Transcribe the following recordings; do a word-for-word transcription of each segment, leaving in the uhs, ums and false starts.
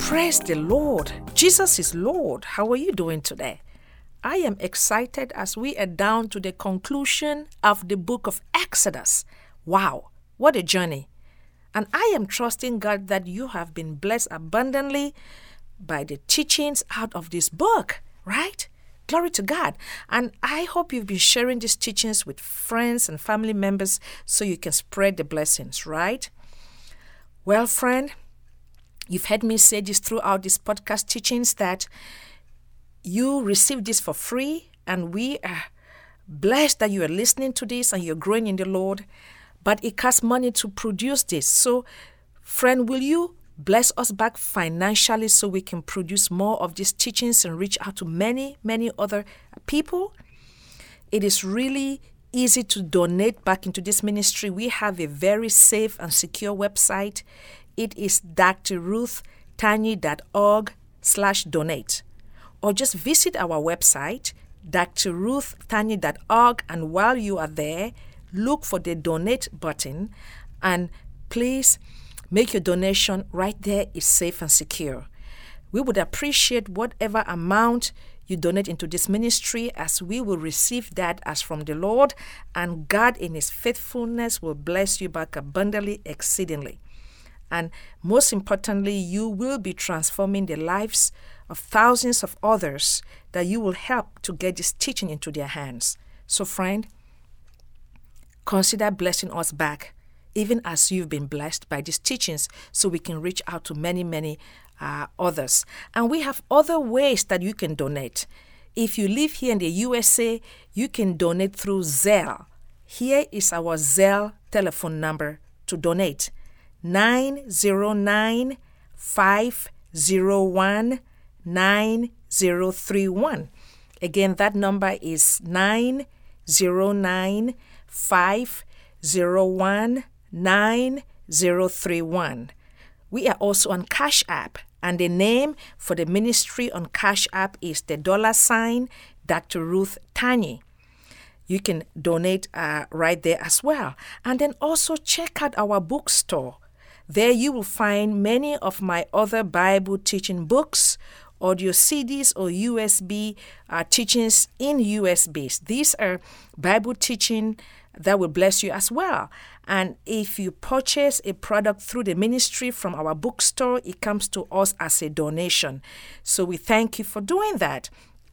Praise the Lord. Jesus is Lord. How are you doing today? I am excited as we are down to the conclusion of the book of Exodus. Wow, what a journey. And I am trusting God that you have been blessed abundantly by the teachings out of this book, right? Glory to God. And I hope you've been sharing these teachings with friends and family members so you can spread the blessings, right? Well, friend, you've heard me say this throughout these podcast teachings that you received this for free, and we are blessed that you are listening to this and you're growing in the Lord. But it costs money to produce this. So, friend, will you bless us back financially so we can produce more of these teachings and reach out to many, many other people? It is really easy to donate back into this ministry. We have a very safe and secure website. It is drruthtanyi.org slash donate. Or just visit our website, drruthtanyi dot org, and while you are there, look for the donate button, and please make your donation right there. It's safe and secure. We would appreciate whatever amount you donate into this ministry, as we will receive that as from the Lord, and God in His faithfulness will bless you back abundantly, exceedingly. And most importantly, you will be transforming the lives of thousands of others that you will help to get this teaching into their hands. So, friend, consider blessing us back, even as you've been blessed by these teachings, so we can reach out to many, many uh, others. And we have other ways that you can donate. If you live here in the U S A, you can donate through Zelle. Here is our Zelle telephone number to donate. nine zero nine, five zero one, nine zero three one. Again, that number is nine zero nine, five zero one, nine zero three one. We are also on Cash App, and the name for the ministry on Cash App is the dollar sign Doctor Ruth Tanyi. You can donate uh, right there as well. And then also check out our bookstore. There you will find many of my other Bible teaching books, audio C Ds, or U S B uh, teachings in U S Bs. These are Bible teaching that will bless you as well. And if you purchase a product through the ministry from our bookstore, it comes to us as a donation. So we thank you for doing that.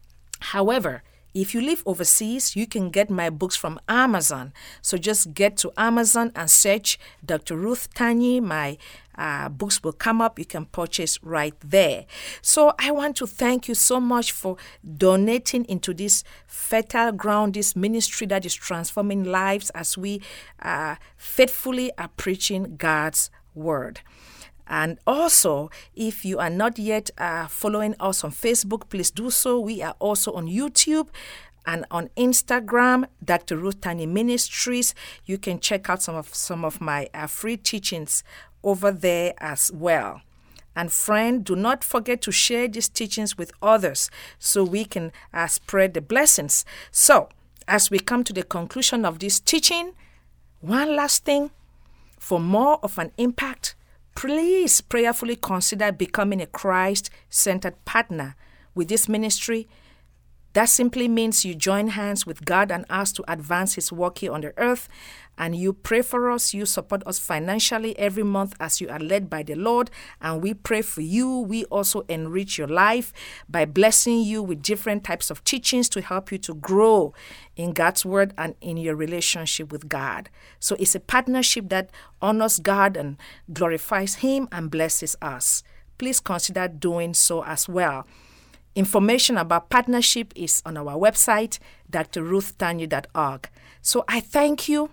However, if you live overseas, you can get my books from Amazon. So just get to Amazon and search Doctor Ruth Tanyi. My uh, books will come up. You can purchase right there. So I want to thank you so much for donating into this fertile ground, this ministry that is transforming lives as we uh, faithfully are preaching God's word. And also, if you are not yet uh, following us on Facebook, please do so. We are also on YouTube and on Instagram, Doctor Ruth Tanyi Ministries. You can check out some of some of my uh, free teachings over there as well. And friend, do not forget to share these teachings with others so we can uh, spread the blessings. So, as we come to the conclusion of this teaching, one last thing, for more of an impact, please prayerfully consider becoming a Christ-centered partner with this ministry. That simply means you join hands with God and ask to advance His work here on the earth, and you pray for us, you support us financially every month as you are led by the Lord, and we pray for you. We also enrich your life by blessing you with different types of teachings to help you to grow in God's word and in your relationship with God. So it's a partnership that honors God and glorifies Him and blesses us. Please consider doing so as well. Information about partnership is on our website, D R ruth tanyi dot org. So I thank you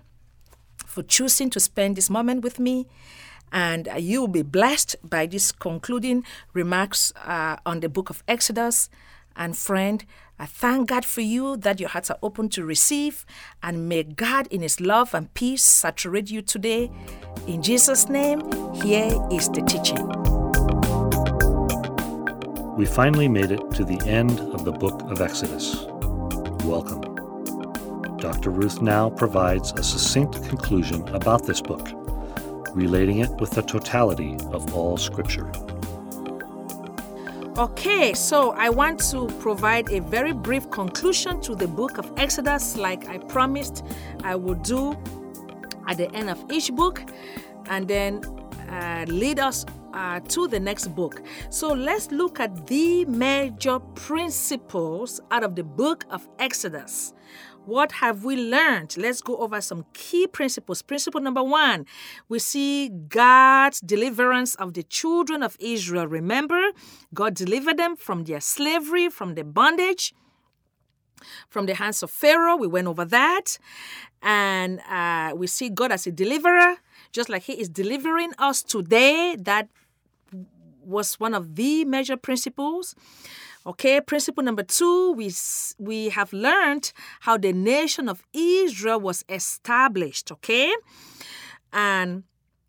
for choosing to spend this moment with me, and uh, you will be blessed by these concluding remarks uh, on the book of Exodus. And friend, I thank God for you that your hearts are open to receive, and may God in His love and peace saturate you today. In Jesus' name, here is the teaching. We finally made it to the end of the book of Exodus. Welcome. Doctor Ruth now provides a succinct conclusion about this book, relating it with the totality of all Scripture. Okay, so I want to provide a very brief conclusion to the book of Exodus, like I promised I would do at the end of each book, and then uh, lead us uh, to the next book. So let's look at the major principles out of the book of Exodus. What have we learned? Let's go over some key principles. Principle number one, we see God's deliverance of the children of Israel. Remember, God delivered them from their slavery, from the bondage, from the hands of Pharaoh. We went over that. And uh, we see God as a deliverer, just like he is delivering us today. That was one of the major principles. Okay, principle number two, we we have learned how the nation of Israel was established, okay? And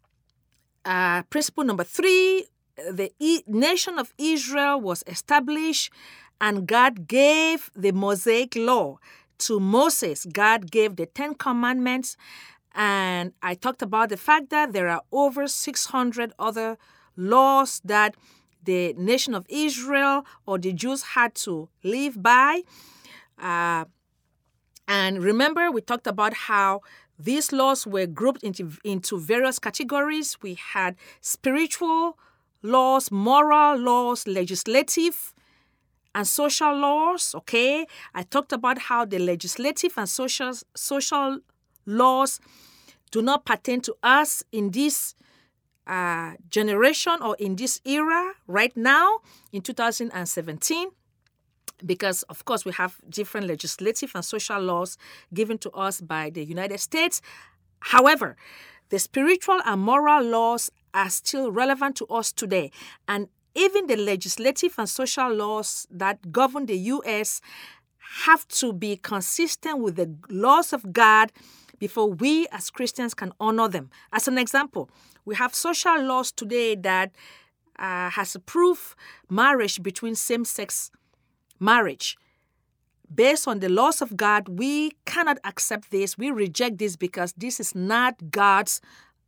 uh, principle number three, the e- nation of Israel was established and God gave the Mosaic law to Moses. God gave the Ten Commandments, and I talked about the fact that there are over six hundred other laws that the nation of Israel or the Jews had to live by. Uh, and remember, we talked about how these laws were grouped into, into various categories. We had spiritual laws, moral laws, legislative, and social laws, okay? I talked about how the legislative and social, social laws do not pertain to us in this Uh, generation or in this era right now in two thousand seventeen, because of course we have different legislative and social laws given to us by the United States. However, the spiritual and moral laws are still relevant to us today, and even the legislative and social laws that govern the U S have to be consistent with the laws of God before we as Christians can honor them. As an example, we have social laws today that uh, has approved marriage between same-sex marriage. Based on the laws of God, we cannot accept this. We reject this because this is not God's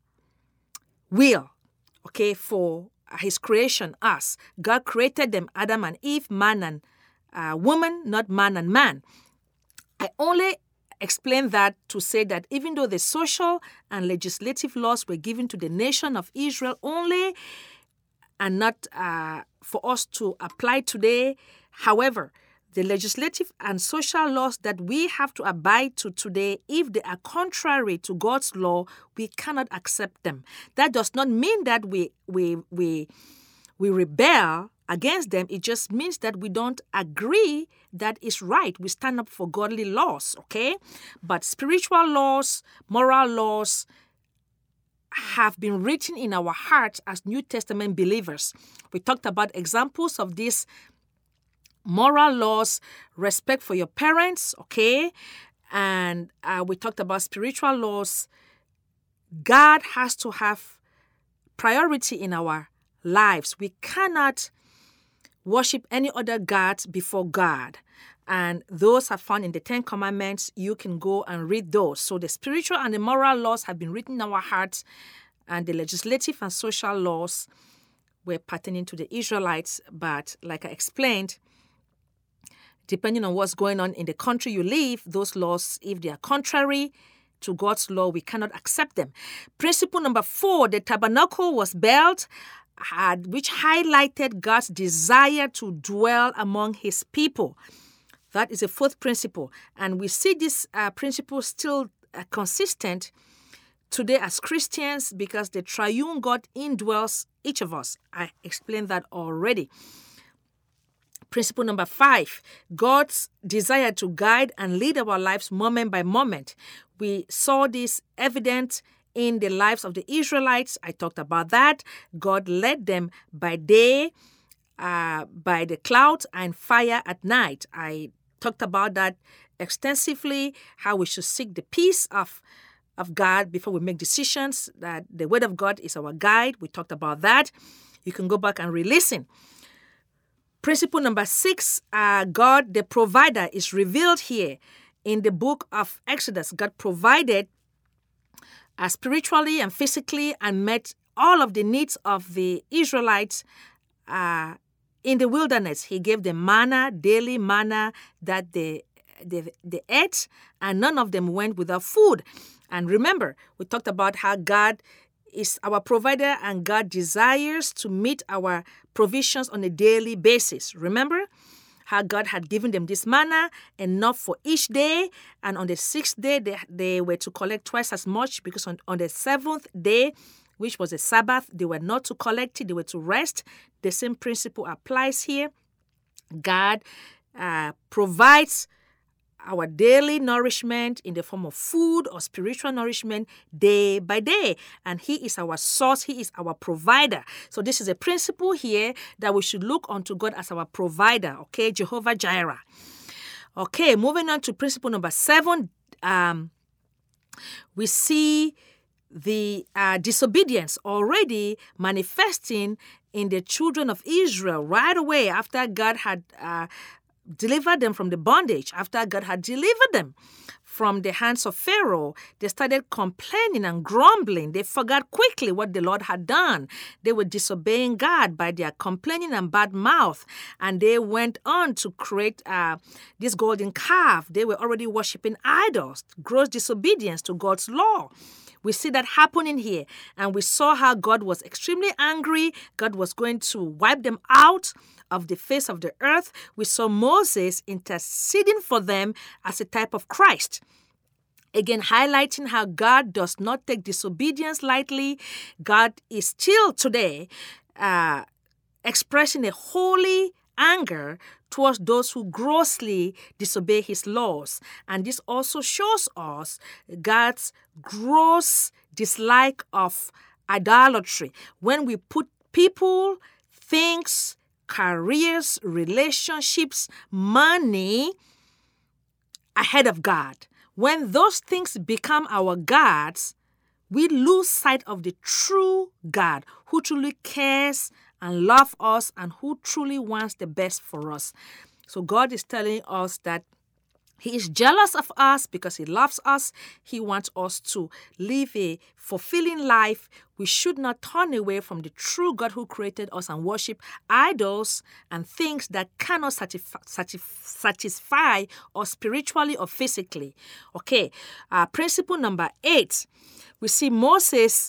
will, okay, for his creation, us. God created them, Adam and Eve, man and uh, woman, not man and man. I only explain that to say that even though the social and legislative laws were given to the nation of Israel only and not uh, for us to apply today, however, the legislative and social laws that we have to abide to today, if they are contrary to God's law, we cannot accept them. That does not mean that we we we we rebel against them. It just means that we don't agree that is right. We stand up for godly laws, okay? But spiritual laws, moral laws have been written in our hearts as New Testament believers. We talked about examples of these moral laws: respect for your parents, okay? And uh, we talked about spiritual laws. God has to have priority in our lives. We cannot worship any other gods before God. And those are found in the Ten Commandments. You can go and read those. So the spiritual and the moral laws have been written in our hearts, and the legislative and social laws were pertaining to the Israelites. But like I explained, depending on what's going on in the country you live, those laws, if they are contrary to God's law, we cannot accept them. Principle number four, the tabernacle was built, had, which highlighted God's desire to dwell among his people. That is a fourth principle. And we see this uh, principle still uh, consistent today as Christians because the triune God indwells each of us. I explained that already. Principle number five, God's desire to guide and lead our lives moment by moment. We saw this evident in the lives of the Israelites. I talked about that. God led them by day, uh, by the clouds and fire at night. I talked about that extensively, how we should seek the peace of, of God before we make decisions, that the word of God is our guide. We talked about that. You can go back and re-listen. Principle number six, uh, God, the provider, is revealed here in the book of Exodus. God provided uh, spiritually and physically and met all of the needs of the Israelites uh, in the wilderness, he gave them manna, daily manna that they, they, they ate, and none of them went without food. And remember, we talked about how God is our provider and God desires to meet our provisions on a daily basis. Remember how God had given them this manna, enough for each day, and on the sixth day, they, they were to collect twice as much, because on, on the seventh day, which was a Sabbath, they were not to collect it, they were to rest. The same principle applies here. God uh, provides our daily nourishment in the form of food or spiritual nourishment day by day. And he is our source. He is our provider. So this is a principle here that we should look unto God as our provider, okay? Jehovah Jireh. Okay, moving on to principle number seven. Um, we see the uh, disobedience already manifesting in the children of Israel right away after God had uh, delivered them from the bondage. After God had delivered them from the hands of Pharaoh, they started complaining and grumbling. They forgot quickly what the Lord had done. They were disobeying God by their complaining and bad mouth, and they went on to create uh, this golden calf. They were already worshiping idols, gross disobedience to God's law. We see that happening here, and we saw how God was extremely angry. God was going to wipe them out of the face of the earth. We saw Moses interceding for them as a type of Christ. Again, highlighting how God does not take disobedience lightly. God is still today uh, expressing a holy anger towards those who grossly disobey his laws. And this also shows us God's gross dislike of idolatry. When we put people, things, careers, relationships, money ahead of God, when those things become our gods, we lose sight of the true God who truly cares and loves us and who truly wants the best for us. So God is telling us that he is jealous of us because he loves us. He wants us to live a fulfilling life. We should not turn away from the true God who created us and worship idols and things that cannot satisfy, satisfy us spiritually or physically. Okay, uh, principle number eight. We see Moses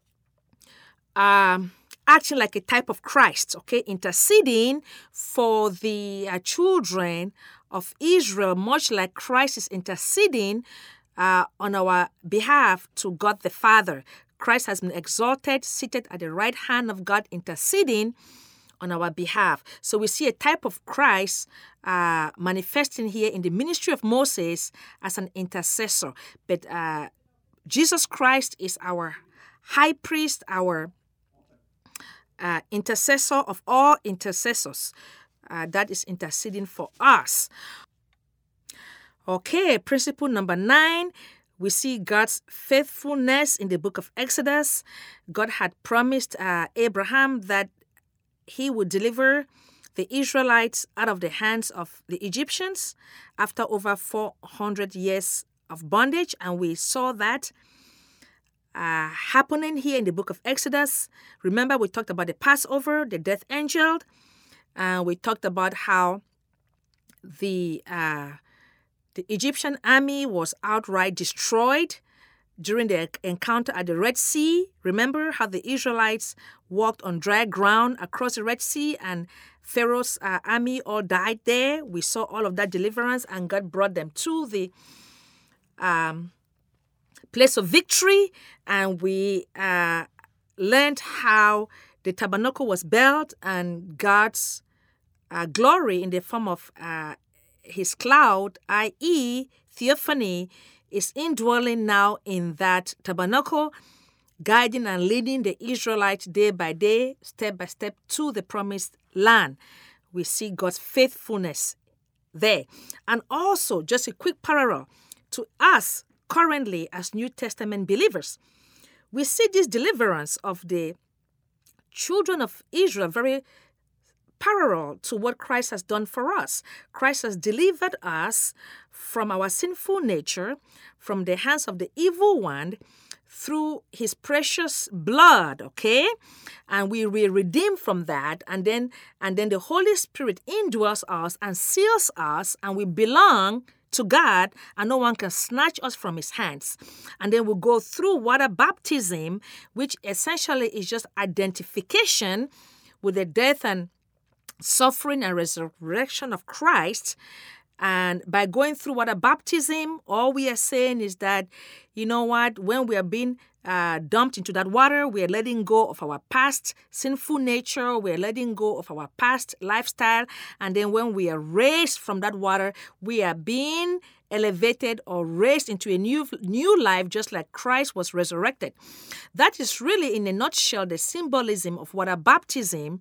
um, acting like a type of Christ, okay, interceding for the uh, children of Israel, much like Christ is interceding uh, on our behalf to God the Father. Christ has been exalted, seated at the right hand of God, interceding on our behalf. So we see a type of Christ uh, manifesting here in the ministry of Moses as an intercessor. But uh, Jesus Christ is our high priest, our uh, intercessor of all intercessors. Uh, that is interceding for us. Okay, principle number nine, we see God's faithfulness in the book of Exodus. God had promised uh, Abraham that he would deliver the Israelites out of the hands of the Egyptians after over four hundred years of bondage, and we saw that uh, happening here in the book of Exodus. Remember, we talked about the Passover, the death angel. Uh, we talked about how the uh, the Egyptian army was outright destroyed during the encounter at the Red Sea. Remember how the Israelites walked on dry ground across the Red Sea and Pharaoh's uh, army all died there. We saw all of that deliverance, and God brought them to the um, place of victory, and we uh, learned how the tabernacle was built and God's uh, glory in the form of uh, his cloud, that is theophany, is indwelling now in that tabernacle, guiding and leading the Israelites day by day, step by step, to the promised land. We see God's faithfulness there. And also, just a quick parallel to us currently as New Testament believers, we see this deliverance of the children of Israel very parallel to what Christ has done for us. Christ has delivered us from our sinful nature, from the hands of the evil one, through his precious blood, okay? And we were redeemed from that, and then and then the Holy Spirit indwells us and seals us, and we belong to God, and no one can snatch us from his hands. And then we go through water baptism, which essentially is just identification with the death and suffering and resurrection of Christ. And by going through water baptism, all we are saying is that, you know what, when we are being uh, dumped into that water, we are letting go of our past sinful nature, we are letting go of our past lifestyle, and then when we are raised from that water, we are being elevated or raised into a new new life, just like Christ was resurrected. That is really, in a nutshell, the symbolism of water baptism.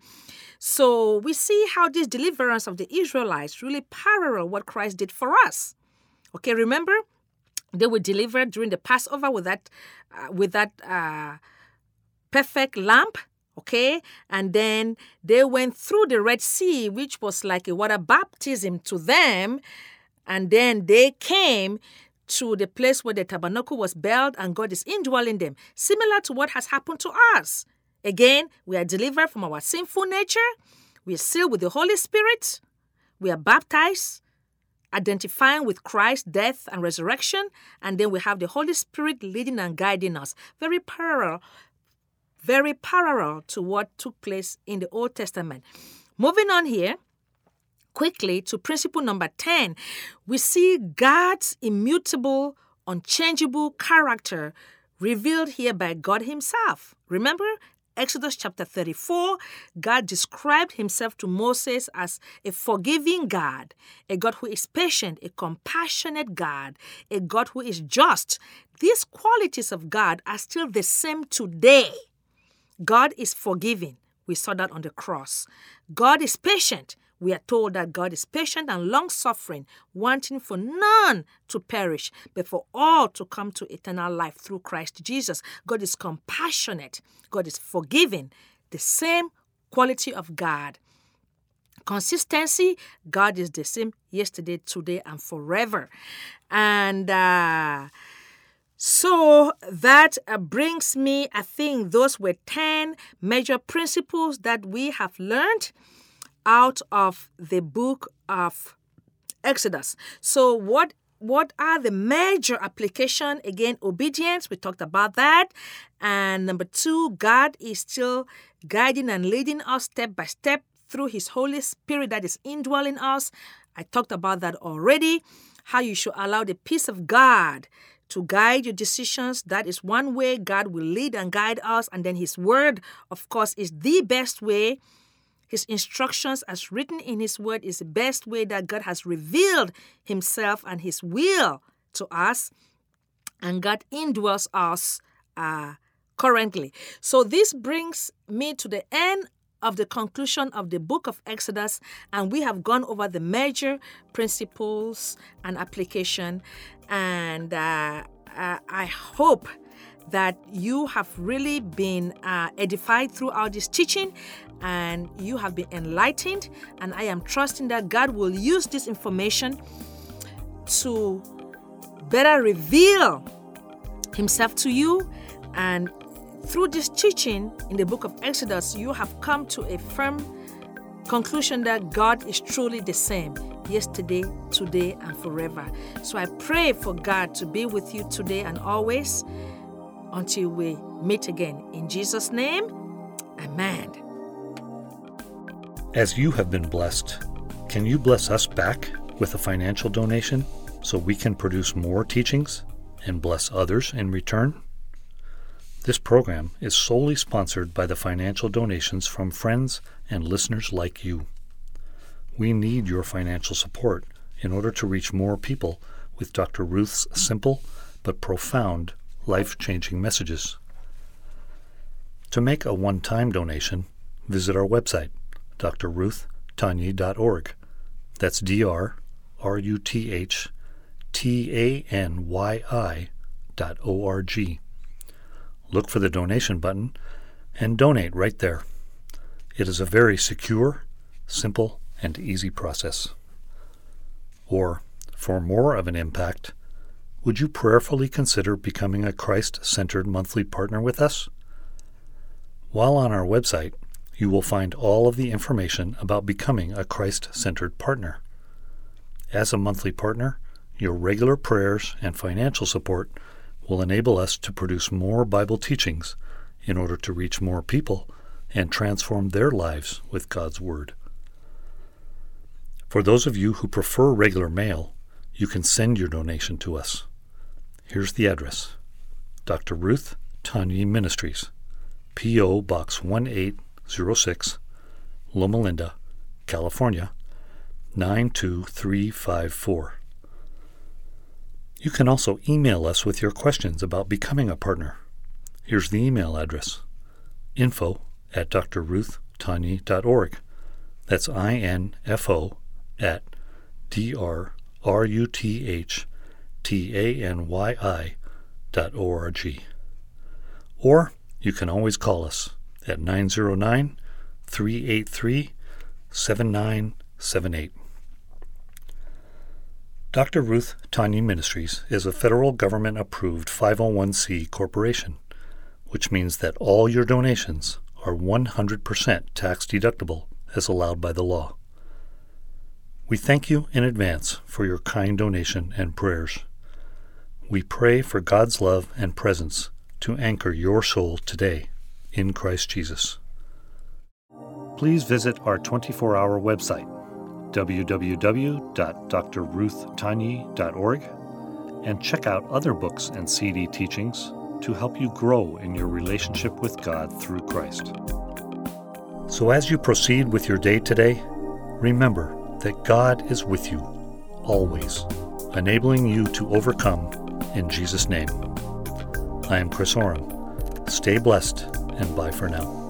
So we see how this deliverance of the Israelites really parallel what Christ did for us. Okay, remember, they were delivered during the Passover with that, uh, with that uh, perfect lamb. Okay, and then they went through the Red Sea, which was like a water baptism to them. And then they came to the place where the tabernacle was built, and God is indwelling them, similar to what has happened to us. Again, we are delivered from our sinful nature. We are sealed with the Holy Spirit. We are baptized, identifying with Christ's death and resurrection. And then we have the Holy Spirit leading and guiding us. Very parallel, very parallel to what took place in the Old Testament. Moving on here, quickly to principle number ten, we see God's immutable, unchangeable character revealed here by God himself. Remember, Exodus chapter thirty-four, God described himself to Moses as a forgiving God, a God who is patient, a compassionate God, a God who is just. These qualities of God are still the same today. God is forgiving. We saw that on the cross. God is patient. We are told that God is patient and long-suffering, wanting for none to perish, but for all to come to eternal life through Christ Jesus. God is compassionate. God is forgiving. The same quality of God. Consistency, God is the same yesterday, today, and forever. And uh, so that uh, brings me, I think those were ten major principles that we have learned out of the book of Exodus. So what what are the major application? Again, obedience, we talked about that. And number two, God is still guiding and leading us step by step through his Holy Spirit that is indwelling us. I talked about that already, how you should allow the peace of God to guide your decisions. That is one way God will lead and guide us. And then his word, of course, is the best way. His instructions as written in his word is the best way that God has revealed himself and his will to us. And God indwells us uh, currently. So this brings me to the end of the conclusion of the book of Exodus, and we have gone over the major principles and application. And uh, uh, I hope that you have really been uh, edified throughout this teaching, and you have been enlightened. And I am trusting that God will use this information to better reveal himself to you. And through this teaching in the book of Exodus, you have come to a firm conclusion that God is truly the same, yesterday, today, and forever. So I pray for God to be with you today and always until we meet again. In Jesus' name, amen. As you have been blessed, can you bless us back with a financial donation so we can produce more teachings and bless others in return? This program is solely sponsored by the financial donations from friends and listeners like you. We need your financial support in order to reach more people with Doctor Ruth's simple but profound life-changing messages. To make a one-time donation, visit our website, d r ruth tanya dot org. That's D R R U T H T A N Y I dot O R G. Look for the donation button and donate right there. It is a very secure simple, and easy process. Or, for more of an impact, would you prayerfully consider becoming a Christ-centered monthly partner with us? While on our website, you will find all of the information about becoming a Christ-centered partner. As a monthly partner, your regular prayers and financial support will enable us to produce more Bible teachings in order to reach more people and transform their lives with God's Word. For those of you who prefer regular mail, you can send your donation to us. Here's the address: Doctor Ruth Tanyi Ministries, P O. Box one eight zero six, Loma Linda, California, nine two three five four. You can also email us with your questions about becoming a partner. Here's the email address: info at d r ruth tanyi dot org. That's I N F O at D R R U T H T A N Y I dot O R G. Or you can always call us at nine zero nine, three eight three, seven nine seven eight. Doctor Ruth Tanyi Ministries is a federal government-approved five oh one c corporation, which means that all your donations are one hundred percent tax-deductible as allowed by the law. We thank you in advance for your kind donation and prayers. We pray for God's love and presence to anchor your soul today in Christ Jesus. Please visit our twenty-four hour website, w w w dot d r ruth tanyi dot org, and check out other books and C D teachings to help you grow in your relationship with God through Christ. So as you proceed with your day today, remember that God is with you, always, enabling you to overcome in Jesus' name. I am Chris Oram. Stay blessed, and bye for now.